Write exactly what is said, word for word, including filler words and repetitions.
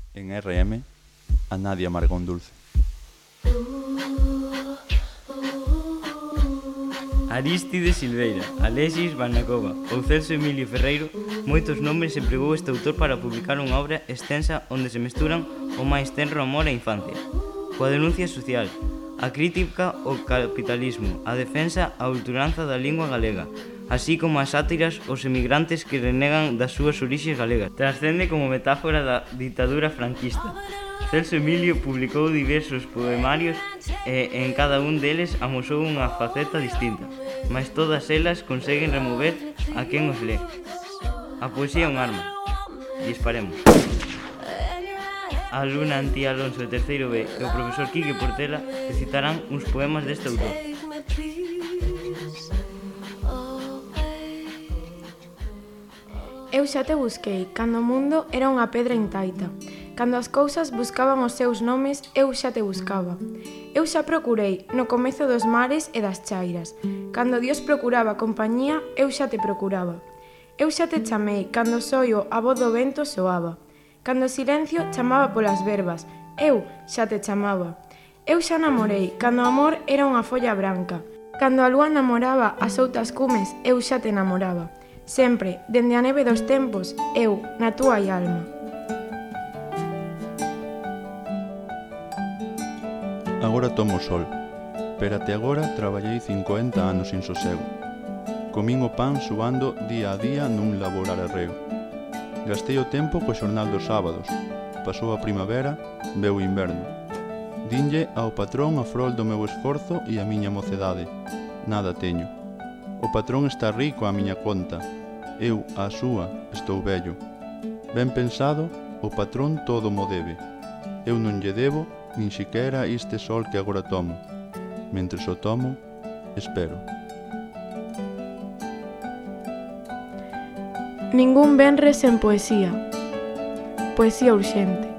En R M, a Nadia Margón Dulce. Arístide Silveira, Alexis Barnacova ou Celso Emilio Ferreiro, moitos nomes empregou este autor para publicar unha obra extensa onde se mesturan o máis tenro amor á infancia, coa denuncia social, a crítica ao capitalismo, a defensa á ultranza da lingua galega, así como as sátiras aos emigrantes que renegan das súas orixes galegas. Trascende como metáfora da ditadura franquista. Celso Emilio publicou diversos poemarios e en cada un deles amosou unha faceta distinta, mas todas elas conseguen remover a quen os lé. A poesía é un arma. Disparemos. A alumna Antía Alonso de terceiro B e o profesor Quique Portela recitarán uns poemas deste autor. Eu xa te busquei, cando o mundo era unha pedra intaita. Cando as cousas buscaban os seus nomes, eu xa te buscaba. Eu xa procurei no comezo dos mares e das chairas. Cando Dios procuraba compañía, eu xa te procuraba. Eu xa te chamei, cando o soio a voz do vento soaba. Cando o silencio chamaba polas verbas, eu xa te chamaba. Eu xa namorei, cando o amor era unha folla branca. Cando a lúa namoraba as outras cumes, eu xa te namoraba. Sempre, dende a neve dos tempos, eu, na túa alma. Agora tomo o sol, pero até agora traballei cincuenta anos sin sosego. Comín o pan suando día a día nun laborar arreo. Gastei o tempo co xornal dos sábados. Pasou a primavera, veu o inverno. Dinlle ao patrón a frol do meu esforzo e a miña mocedade. Nada teño. O patrón está rico á miña conta. Eu, á súa, estou vello. Ben pensado, o patrón todo mo debe. Eu non lle debo nin siquera este sol que agora tomo. Mentres o tomo, espero. Ningún venres sen poesía. Poesía urxente.